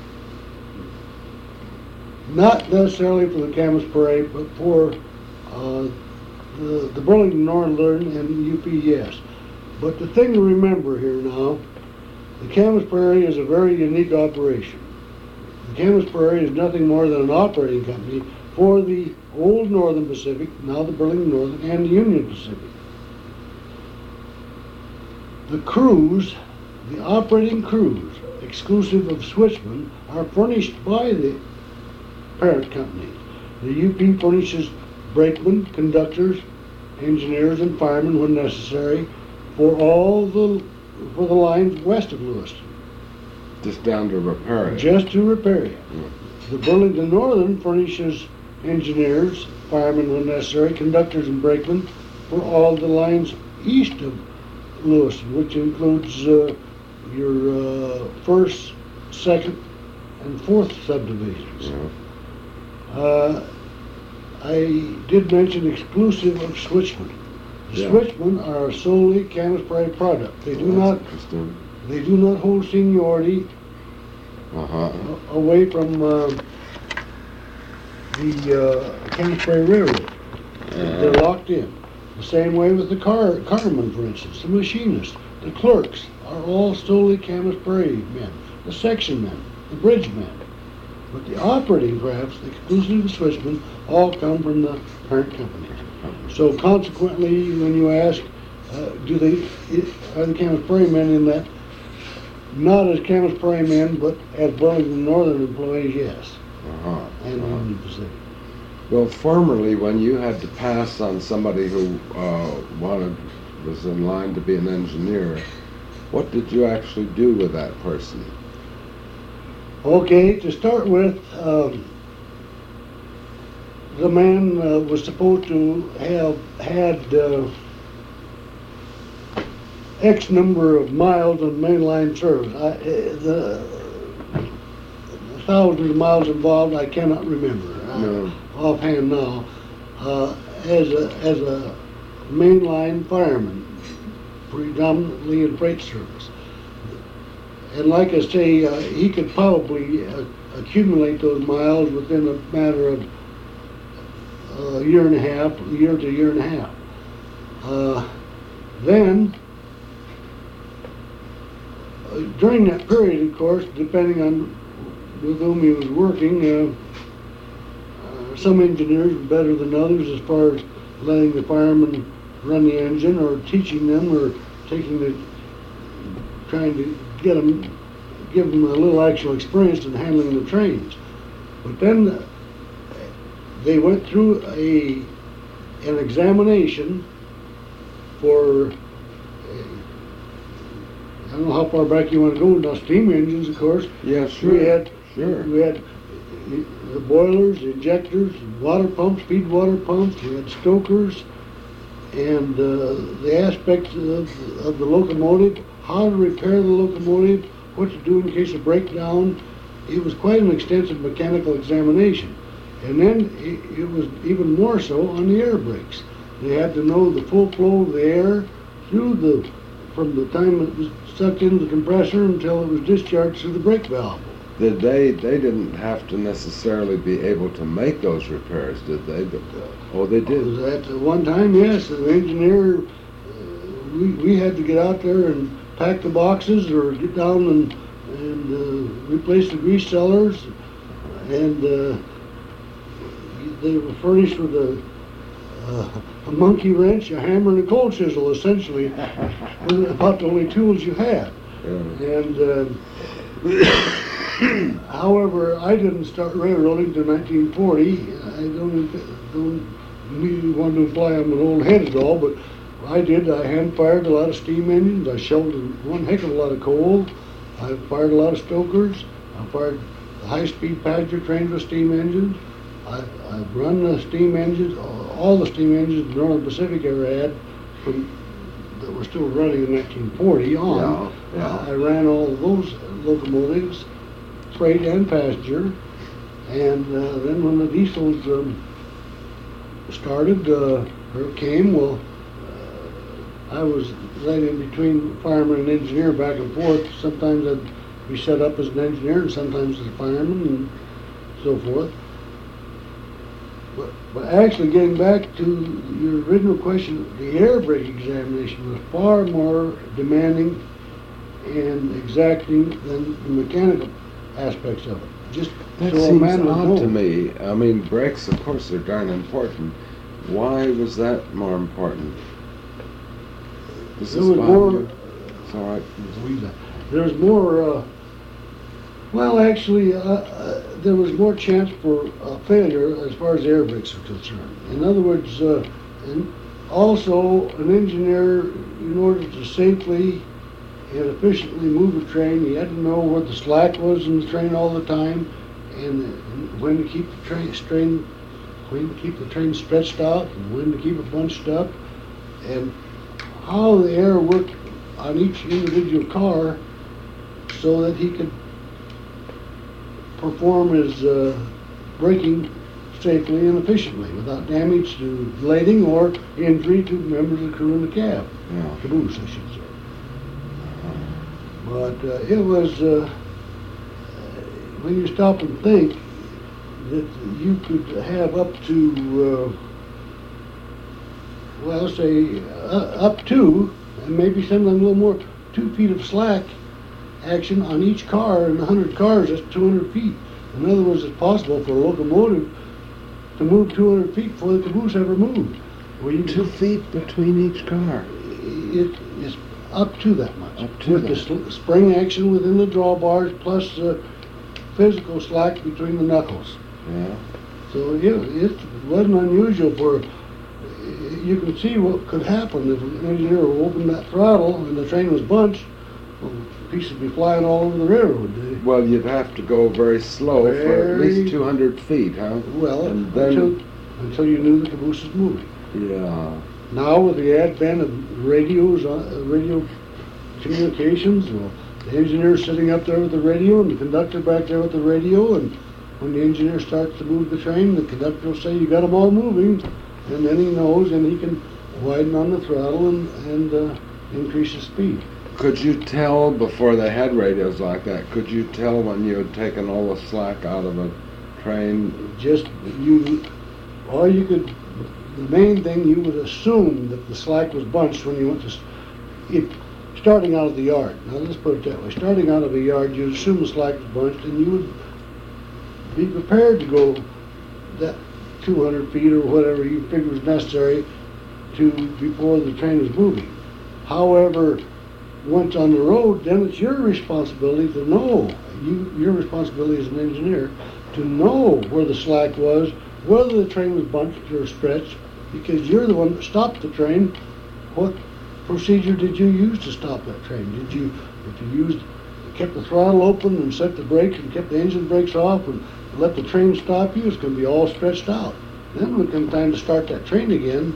not necessarily for the Camas Parade, but for uh, the, the Burlington Northern and U P, yes. But the thing to remember here now, the Camas Prairie is a very unique operation. The Camas Prairie is nothing more than an operating company for the old Northern Pacific, now the Burlington Northern, and the Union Pacific. The crews, the operating crews, exclusive of switchmen, are furnished by the parent company. The U P furnishes brakemen, conductors, engineers, and firemen when necessary for all the for the lines west of Lewiston,
Just down to repair it?
just to repair it.
Yeah.
The Burlington Northern furnishes engineers, firemen when necessary, conductors and brakemen for all the lines east of Lewiston, which includes uh, your uh, first, second, and fourth subdivisions.
Yeah.
Uh, I did mention exclusive of switchmen. The
Yeah.
switchmen are solely Camas Prairie product. They do
Well,
not,
that's interesting.
they do not hold seniority
Uh-huh.
a- away from uh, the uh, Camas Prairie Railroad. They're
Uh,
locked in. The same way with the car, carmen, for instance, the machinists, the clerks are all solely Camas Prairie men, the section men, the bridge men. But the operating crafts, exclusive of switchmen, all come from the parent company. So consequently, when you ask, uh, do they, are the Camas Prairie men in that? Not as Camas Prairie men, but as Burlington Northern employees, yes,
uh-huh.
and
uh-huh.
Union Pacific.
Well, formerly, when you had to pass on somebody who uh, wanted, was in line to be an engineer, what did you actually do with that person?
Okay, to start with, um, the man uh, was supposed to have had uh, X number of miles on mainline service. I, uh, the thousands of miles involved, I cannot remember
No.
uh, offhand now. Uh, as a as a mainline fireman, predominantly in freight service. And like I say, uh, he could probably uh, accumulate those miles within a matter of a year and a half, a year to a year and a half. Uh, then, uh, during that period, of course, depending on with whom he was working, uh, uh, some engineers were better than others as far as letting the firemen run the engine or teaching them or taking the, trying to get them, give them a little actual experience in handling the trains. But then uh, they went through a, an examination for, uh, I don't know how far back you want to go, now steam engines, of course.
Yeah, sure.
We had,
Sure.
we had the boilers, the injectors, water pumps, feed water pumps, we had stokers, and uh, the aspects of, of the locomotive, how to repair the locomotive, what to do in case of breakdown. It was quite an extensive mechanical examination. And then it, it was even more so on the air brakes. They had to know the full flow of the air through the, from the time it was sucked into the compressor until it was discharged through the brake valve.
Did they, they didn't have to necessarily be able to make those repairs, did they? But, oh, they did.
At one time, yes, the engineer, uh, we, we had to get out there and pack the boxes or get down and and uh, replaced the grease cellars, and uh, they were furnished with a, uh, a monkey wrench, a hammer, and a cold chisel, essentially, were about the only tools you had.
Yeah.
And uh, however, I didn't start railroading until nineteen forty. I don't, don't immediately want to imply I'm an old head at all, but I did. I hand fired a lot of steam engines. I shoveled one heck of a lot of coal. I fired a lot of stokers. I fired high-speed passenger trains with steam engines. I, I've run the steam engines, all the steam engines the Northern Pacific ever had, from that were still running in nineteen forty on.
Yeah, yeah.
I ran all of those locomotives, freight and passenger. And uh, then when the diesels um, started, uh, or came, well, uh, I was right in between fireman and engineer, back and forth. Sometimes I'd be set up as an engineer, and sometimes as a fireman, and so forth. But, but actually, getting back to your original question, the air brake examination was far more demanding and exacting than the mechanical aspects of it. Just
That
so a
seems
man would
odd
know.
to me. I mean, brakes, of course, are darn important. Why was that more important? Does
There
this
was
bother
more.
you? It's all right.
There was more. Uh, well, actually, uh, uh, there was more chance for uh, failure as far as air brakes are concerned. In other words, uh, and also an engineer, in order to safely and efficiently move a train, he had to know what the slack was in the train all the time, and, and when to keep the train strain, when to keep the train stretched out, and when to keep it bunched up, and how the air worked on each individual car, so that he could perform his uh, braking safely and efficiently without damage to lading or injury to members of the crew in the cab,
Yeah.
caboose, I should say. But uh, it was, uh, when you stop and think that you could have up to, uh, well, say, uh, up to, and maybe sometimes a little more, two feet of slack action on each car, and one hundred cars, that's two hundred feet. In other words, it's possible for a locomotive to move two hundred feet before the caboose ever moved. Well, you
Two feet between each car.
It is up to that much.
Up to
With the
that.
sl- spring action within the drawbars, plus uh, physical slack between the knuckles.
Yeah.
So it, it wasn't unusual for, you can see what could happen if an engineer opened that throttle and the train was bunched, well, pieces would be flying all over the railroad. They-
Well, you'd have to go very slow for at
Very-
least two hundred feet, huh?
Well,
And then-
until, until you knew the caboose was moving.
Yeah.
Now with the advent of radios, uh, radio communications, well, the engineer's sitting up there with the radio and the conductor back there with the radio, and when the engineer starts to move the train, the conductor will say, you got them all moving, and then he knows, and he can widen on the throttle and, and uh, increase the speed.
Could you tell before they had radios like that, could you tell when you had taken all the slack out of a train?
Just, you, all you could, the main thing, you would assume that the slack was bunched when you went to, s- if, starting out of the yard. Now let's put it that way. Starting out of a yard, you'd assume the slack was bunched, and you would be prepared to go that two hundred feet or whatever you figured was necessary to before the train was moving. However, once on the road, then it's your responsibility to know, you, your responsibility as an engineer, to know where the slack was, whether the train was bunched or stretched, because you're the one that stopped the train. What procedure did you use to stop that train? Did you, if you used, kept the throttle open and set the brakes and kept the engine brakes off and let the train stop you, it's going to be all stretched out. Then when it comes time to start that train again,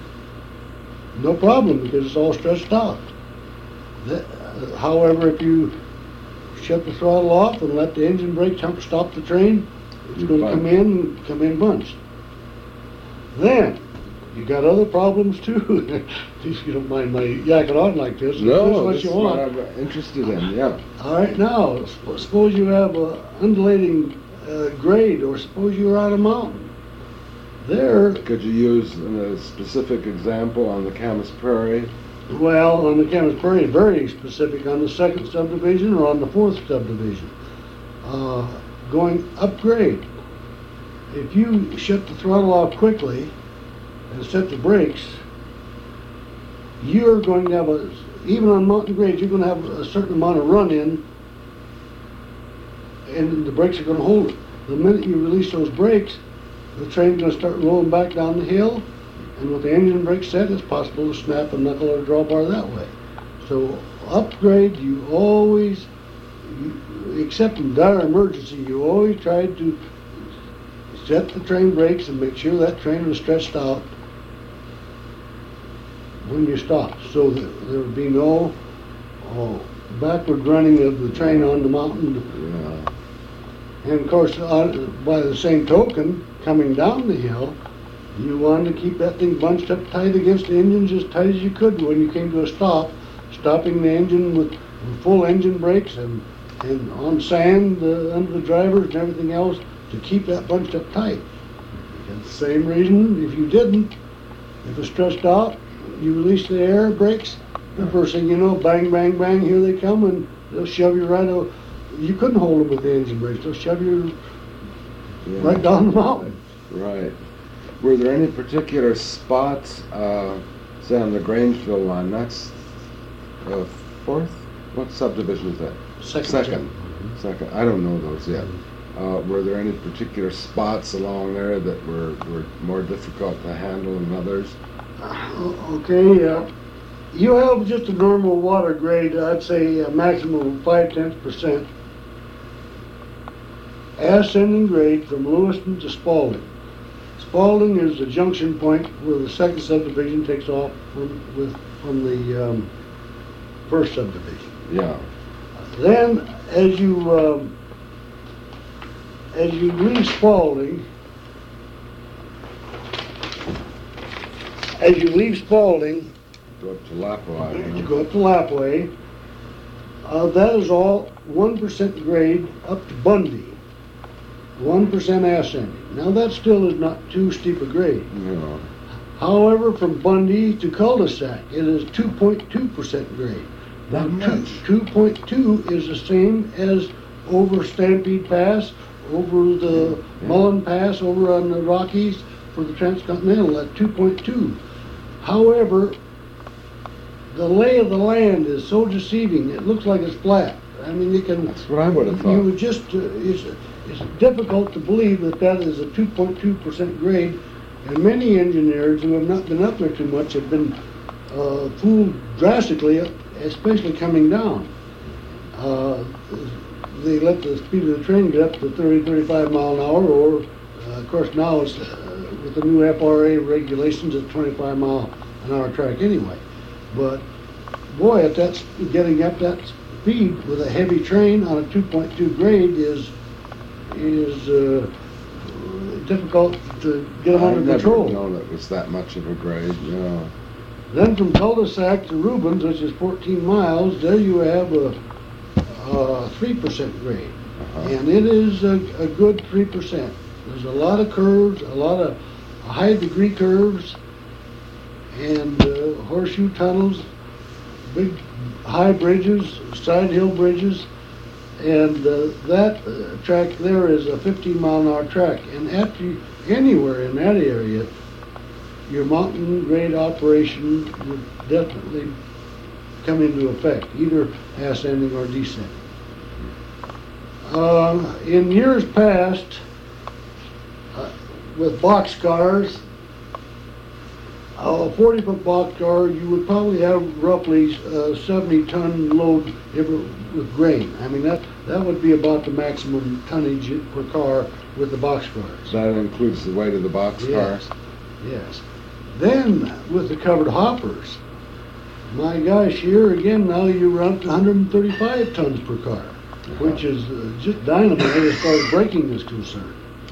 no problem, because it's all stretched out. That, uh, however, if you shut the throttle off and let the engine brake jump stop the train, it's going to come in, come in bunched. Then, you got other problems too. If you don't mind my yakking on like this.
No,
this
this
is
is
what
what
you want.
I'm interested in, yeah.
All right, now, sp- suppose you have a undulating uh, grade, or suppose you're on a mountain. There,
Could you use a specific example on the Camas Prairie?
Well, on the Camas Prairie, very specific on the second subdivision or on the fourth subdivision. Uh, going upgrade. If you shut the throttle off quickly and set the brakes, you're going to have a, even on mountain grades, you're going to have a certain amount of run in, and the brakes are going to hold it. The minute you release those brakes, the train's going to start rolling back down the hill, and with the engine brake set, it's possible to snap a knuckle or a drawbar that way. So upgrade, you always, you, except in dire emergency, you always try to set the train brakes and make sure that train was stretched out when you stop, so that there would be no oh, backward running of the train on the mountain.
Yeah.
And of course, uh, by the same token, coming down the hill, you wanted to keep that thing bunched up tight against the engines as tight as you could when you came to a stop, stopping the engine with full engine brakes and, and on sand uh, under the drivers and everything else to keep that bunched up tight. And the same reason, if you didn't, if it's stretched out, you release the air brakes, the first thing you know, bang, bang, bang, here they come, and they'll shove you right over. You couldn't hold them with the engine brakes. They'll shove you
Yeah.
right down the mountain.
Right. Were there any particular spots, uh, say on the Grangeville line, that's uh, fourth? What subdivision is that?
Second.
Second. Second. I don't know those yet. Uh, were there any particular spots along there that were, were more difficult to handle than others?
Uh, Okay, uh, you have just a normal water grade, I'd say a maximum of five tenths percent. Ascending grade from Lewiston to Spalding. Spalding is the junction point where the second subdivision takes off from, with, from the um, first subdivision.
Yeah.
Then, as you um, as you leave Spalding, as you leave Spalding,
Go up to Lapua.
you go up to Lapway. Uh, that is all one percent grade up to Bundy, one percent ascending. Now that still is not too steep a grade.
No.
However, from Bundy to Cul-de-sac, it is two point two percent grade.
That
Now,
much?
two point two is the same as over Stampede Pass, over the
Yeah.
Mullen Pass, over on the Rockies for the Transcontinental at two point two. However, the lay of the land is so deceiving, it looks like it's flat. I mean, you can...
That's what I would have
You
thought.
would just, uh, it's, it's difficult to believe that that is a two point two percent grade, and many engineers who have not been up there too much have been uh, fooled drastically, especially coming down. Uh, they let the speed of the train get up to thirty, thirty-five mile an hour, or uh, of course now it's uh, with the new F R A regulations at twenty-five mile an hour track anyway. But boy, at that getting up that speed with a heavy train on a two point two grade is is uh, difficult to get them
I've
under
never
control.
known it was that much of a grade, yeah.
Then from cul-de-sac to Rubens, which is fourteen miles, there you have a, a three percent grade.
Uh-huh.
And it is a, a good three percent. There's a lot of curves, a lot of high degree curves, and uh, horseshoe tunnels, big high bridges, side hill bridges, and uh, that uh, track there is a fifteen mile an hour track. And after anywhere in that area, your mountain grade operation would definitely come into effect, either ascending or descending. Uh, in years past, uh, with box cars, a forty foot box car, you would probably have roughly uh, seventy ton load every, with grain. I mean, that, that would be about the maximum tonnage per car with the box cars.
That includes the weight of the box
Yes.
cars?
Yes. Then with the covered hoppers, my gosh, here again now you run up to one hundred thirty-five tons per car, which is uh, just dynamite as far as braking is concerned.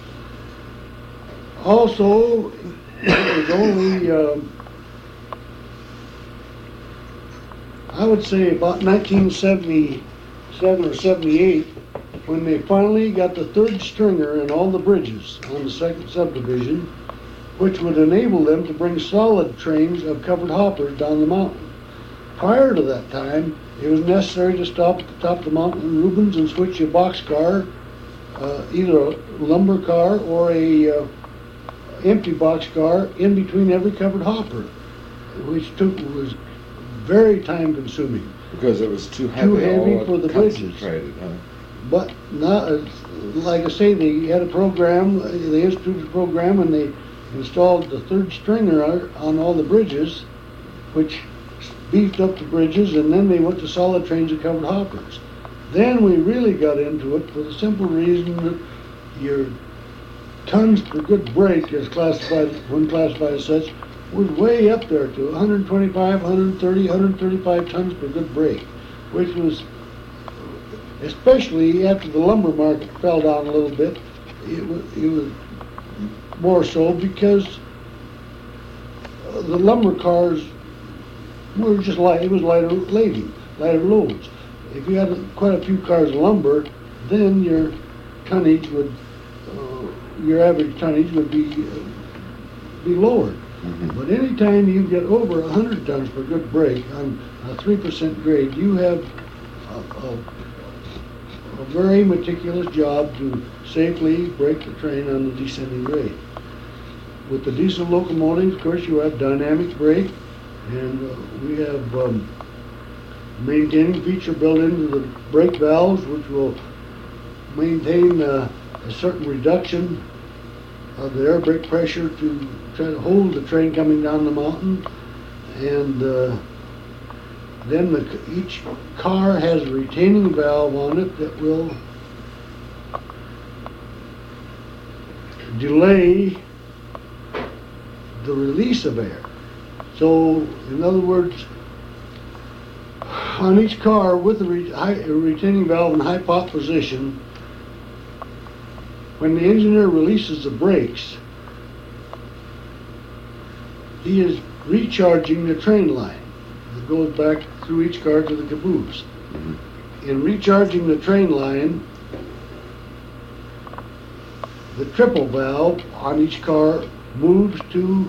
Also, it was only, um, I would say about nineteen seventy-seven or seventy-eight, when they finally got the third stringer in all the bridges on the second subdivision, which would enable them to bring solid trains of covered hoppers down the mountain. prior to that time, it was necessary to stop at the top of the mountain in Rubens and switch a boxcar, uh, either a lumber car or a uh, empty boxcar in between every covered hopper, which took was very time consuming.
Because it was too heavy.
Too heavy
all
for the bridges.
concentrated, huh?
But now, uh, like I say, they had a program, uh, they instituted a program and they installed the third stringer on all the bridges, which beefed up the bridges, and then they went to solid trains and covered hoppers. Then we really got into it for the simple reason that your tons per good brake, as classified, when classified as such, was way up there to one twenty-five, one thirty, one thirty-five tons per good brake, which was, especially after the lumber market fell down a little bit, it was, it was more so because the lumber cars were just light, it was lighter lading, lighter loads. If you had quite a few cars of lumber, then your tonnage would, uh, your average tonnage would be, uh, be lowered.
Mm-hmm.
But anytime you get over one hundred tons per good brake on a three percent grade, you have a, a, a very meticulous job to safely brake the train on the descending grade. With the diesel locomotives, of course, you have dynamic brake, and uh, we have um, maintaining feature built into the brake valves, which will maintain uh, a certain reduction of the air brake pressure to try to hold the train coming down the mountain. And uh, then the, each car has a retaining valve on it that will delay the release of air. So, in other words, on each car with a, re- high, a retaining valve in high pop position, when the engineer releases the brakes, he is recharging the train line. It goes back through each car to the caboose. Mm-hmm. In recharging the train line, the triple valve on each car moves to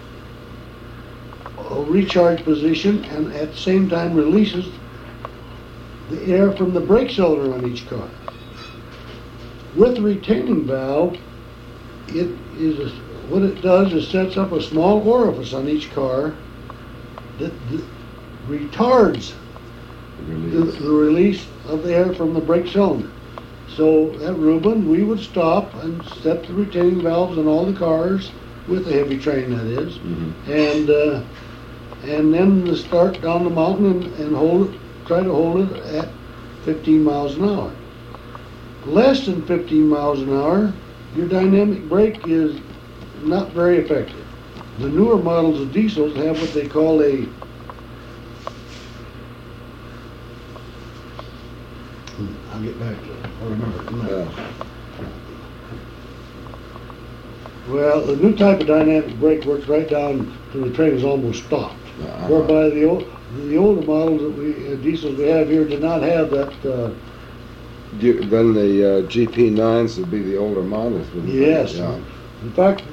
a recharge position and at the same time releases the air from the brake cylinder on each car. With the retaining valve, it is a, what it does is sets up a small orifice on each car that, that retards
Release.
the, the release of the air from the brake cylinder. So at Reuben, we would stop and set the retaining valves on all the cars, with a heavy train that is,
mm-hmm.
and uh, and then start down the mountain and, and hold it, try to hold it at fifteen miles an hour. Less than fifteen miles an hour, your dynamic brake is not very effective. The newer models of diesels have what they call a I'll get back to it. I'll remember it.
Yeah.
Well, the new type of dynamic brake works right down to the train is almost stopped.
Uh-huh.
Whereby the old, the older models that we uh, diesels we have here did not have that. Uh,
You, then the uh, G P nines would be the older models, wouldn't they?
yes.
Yeah.
In fact,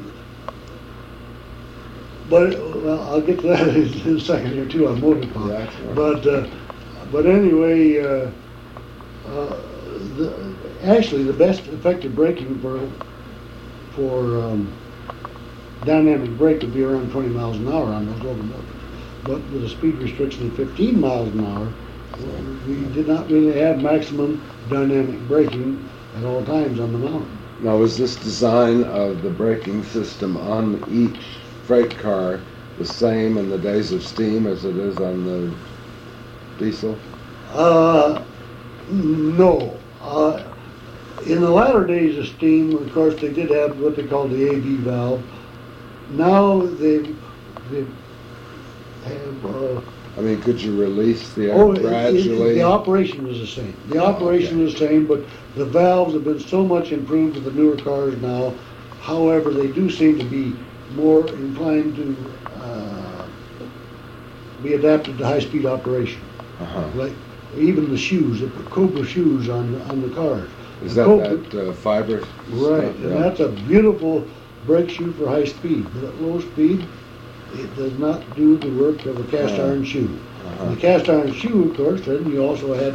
but well, I'll get to that in a second here too on motor power.
Yeah, that's right.
But uh, but anyway, uh, uh, the, actually the best effective braking for for um, dynamic brake would be around twenty miles an hour on those locomotives. But with a speed restriction of fifteen miles an hour, we did not really have maximum dynamic braking at all times on the mountain.
Now, was this design of the braking system on each freight car the same in the days of steam as it is on the diesel?
Uh, no. Uh, in the latter days of steam, of course, they did have what they called the A V valve. Now they they have. Uh,
I mean, could you release the air
oh, it- it-
gradually?
the operation was the same. The
Oh,
operation
okay.
was the same, but the valves have been so much improved with the newer cars now. However, they do seem to be more inclined to uh, be adapted to high-speed operation.
Uh-huh.
Like even the shoes, they put Cobra shoes on on the cars.
Is
The
that
Cobra-
that uh, fiber
Right,
stuff?
and
Yeah.
that's a beautiful brake shoe for high speed. But at low speed, it does not do the work of a cast
Uh.
iron shoe.
Uh-huh.
The cast iron shoe, of course, then you also had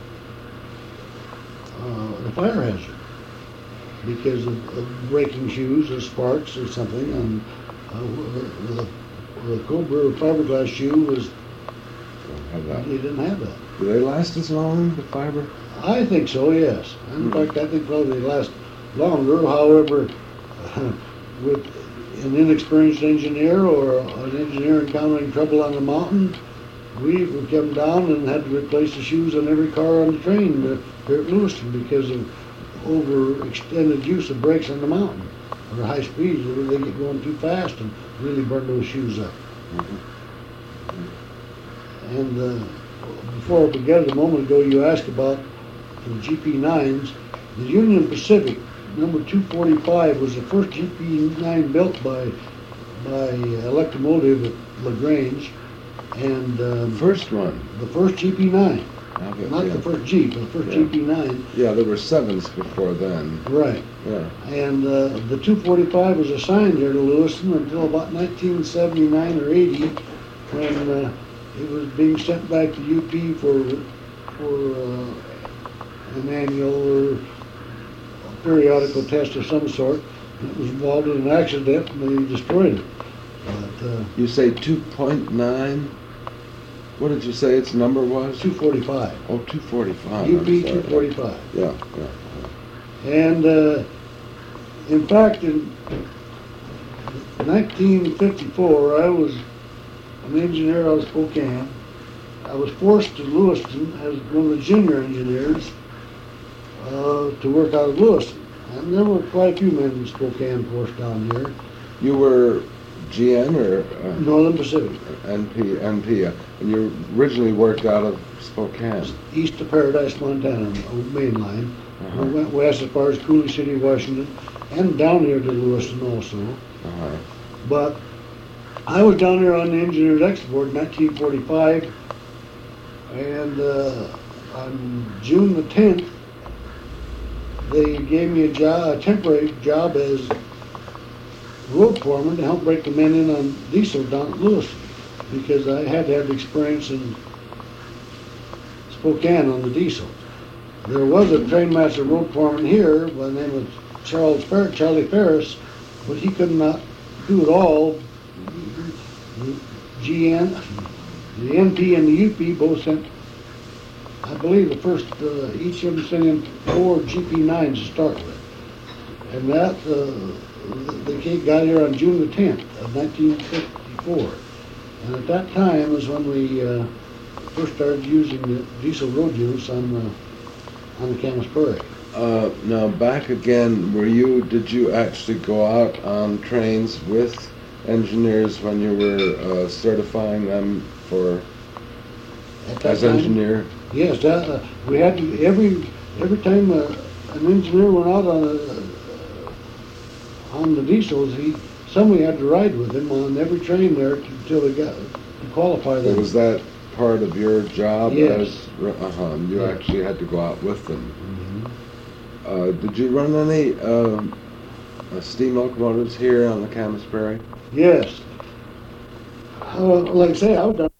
uh, the fire hazard because of, of breaking shoes or sparks or something. And uh, the, the Cobra fiberglass shoe was,
Don't have that.
they didn't have that.
Do they last as long, the fiber?
I think so, yes. In
Hmm.
fact, I think probably they last longer. However, with an inexperienced engineer or an engineer encountering trouble on the mountain, we've come down and had to replace the shoes on every car on the train uh, here at Lewiston because of overextended use of brakes on the mountain or high speeds. They get going too fast and really burn those shoes up. And uh, before I began a moment ago, you asked about the G P nines. The Union Pacific number two forty-five was the first G P nine built by by Electromotive at LaGrange, and um,
First one.
the first G P nine,
Okay,
not
yeah.
the first Jeep, but the first
Yeah.
G P nine.
Yeah, there were sevens before then.
Right.
Yeah.
And uh, the two forty-five was assigned here to Lewiston until about nineteen seventy-nine or eighty, when uh, it was being sent back to U P for for uh, an annual or periodical test of some sort. It was involved in an accident and they destroyed it. But uh,
You say two point nine? What did you say its number was?
two forty-five,
Oh, two forty-five.
U P two forty-five.
Yeah, yeah.
And uh, in fact, in nineteen fifty-four, I was an engineer out of Spokane. I was forced to Lewiston as one of the junior engineers uh, to work out of Lewiston. And there were quite a few men in Spokane forced down here.
You were G N or uh,
Northern Pacific,
N P? N P, uh, and you originally worked out of Spokane.
east of Paradise, Montana, on the main line.
Uh-huh.
We went west as far as Cooley City, Washington, and down here to Lewiston also.
Uh-huh.
But I was down there on the Engineers Export in nineteen forty-five, and uh, on June the tenth, they gave me a job, a temporary job as road foreman to help break the men in on diesel down at Lewiston, because I had to have experience in Spokane on the diesel. There was a trainmaster road foreman here by the name of Charles Fer- Charlie Ferris, but he could not do it all. The G N, the N P and the U P both sent, I believe the first, uh, each of them sent in four G P nines to start with. And that, uh, they came, got here on June the tenth of nineteen fifty-four. And at that time was when we uh, first started using the diesel road units on the, on the Camas Prairie.
Uh, now back again, were you, did you actually go out on trains with engineers when you were uh, certifying them for,
At that
as
time,
engineer?
Yes, that, uh, we had to, every, every time uh, an engineer went out on a, on the diesels, he, somebody had to ride with him on every train there to- until they got, to qualify
So
them.
was that part of your job?
Yes.
As, uh-huh, you
Yeah.
actually had to go out with them.
Mhm.
Uh, did you run any um, uh, steam locomotives here on the Camas Prairie?
Yes. Uh, like I say, I was down